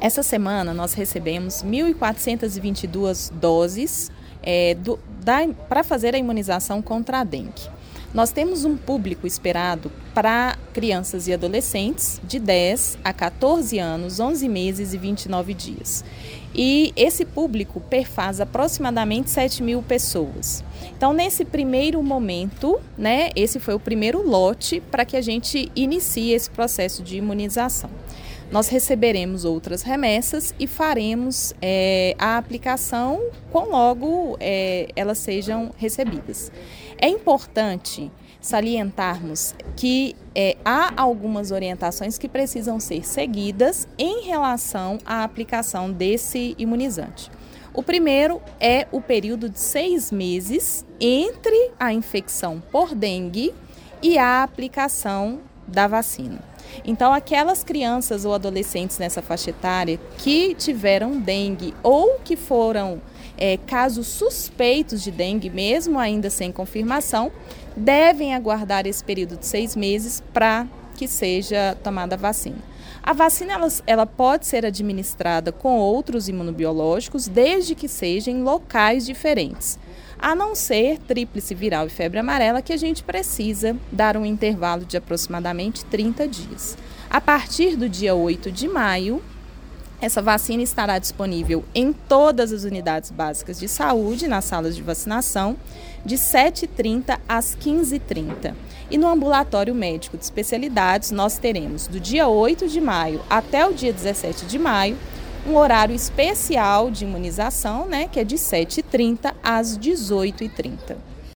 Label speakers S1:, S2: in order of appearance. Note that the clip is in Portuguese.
S1: Essa semana nós recebemos 1.422 doses para fazer a imunização contra a dengue. Nós temos um público esperado para crianças e adolescentes de 10 a 14 anos, 11 meses e 29 dias. E esse público perfaz aproximadamente 7.000 pessoas. Então, nesse primeiro momento, esse foi o primeiro lote para que a gente inicie esse processo de imunização. Nós receberemos outras remessas e faremos a aplicação quão logo elas sejam recebidas. É importante salientarmos que há algumas orientações que precisam ser seguidas em relação à aplicação desse imunizante. O primeiro é o período de 6 meses entre a infecção por dengue e a aplicação da vacina. Então, aquelas crianças ou adolescentes nessa faixa etária que tiveram dengue ou que foram casos suspeitos de dengue, mesmo ainda sem confirmação, devem aguardar esse período de 6 meses para que seja tomada a vacina. A vacina ela pode ser administrada com outros imunobiológicos, desde que seja em locais diferentes, a não ser tríplice viral e febre amarela, que a gente precisa dar um intervalo de aproximadamente 30 dias. A partir do dia 8 de maio, essa vacina estará disponível em todas as unidades básicas de saúde, nas salas de vacinação, de 7h30 às 15h30. E no ambulatório médico de especialidades, nós teremos do dia 8 de maio até o dia 17 de maio, um horário especial de imunização, que é de 7h30 às 18h30.